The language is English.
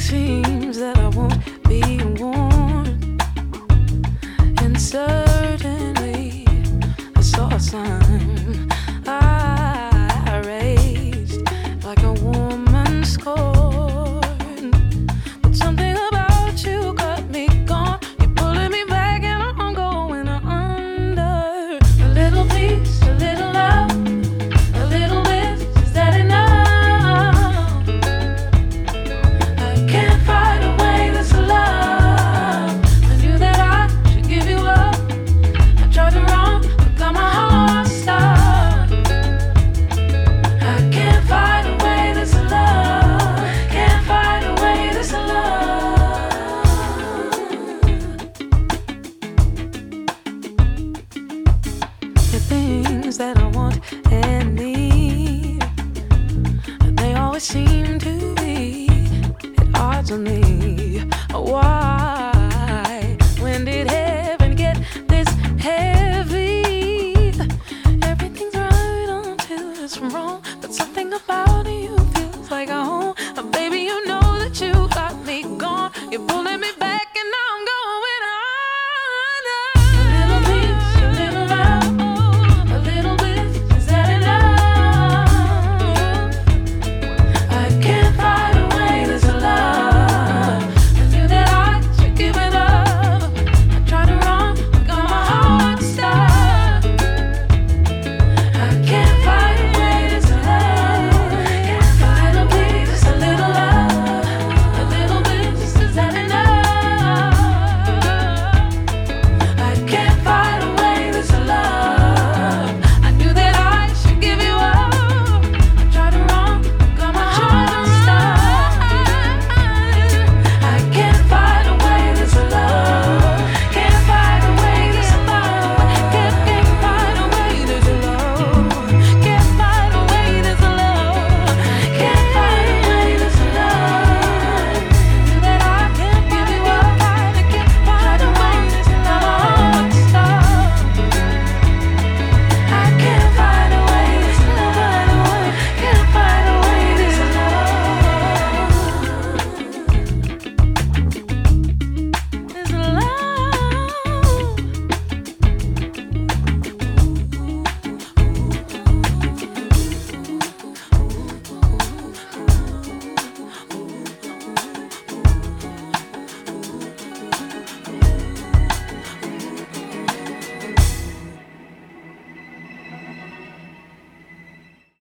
seems that I won't be warned, and certainly I saw a sign I raised like a woman scorned. But something about you got me gone. You're pulling me back and I'm going under. A little peace, a little love, a little bliss, is that enough? I can't fight away this love. I knew that I should give you up. I tried to run, but got my heart stopped. I can't fight away this love. Can't fight away this love. The things that I want and need, they always seem to be at odds with me. Why?